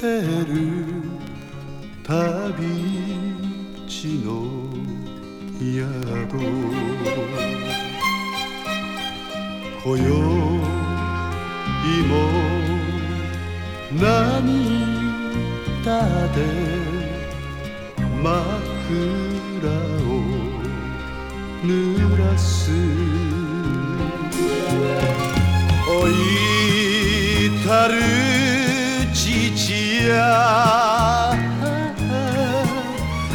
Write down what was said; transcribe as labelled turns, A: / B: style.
A: てる旅路の宿今宵も涙で枕を濡らす老いたる父や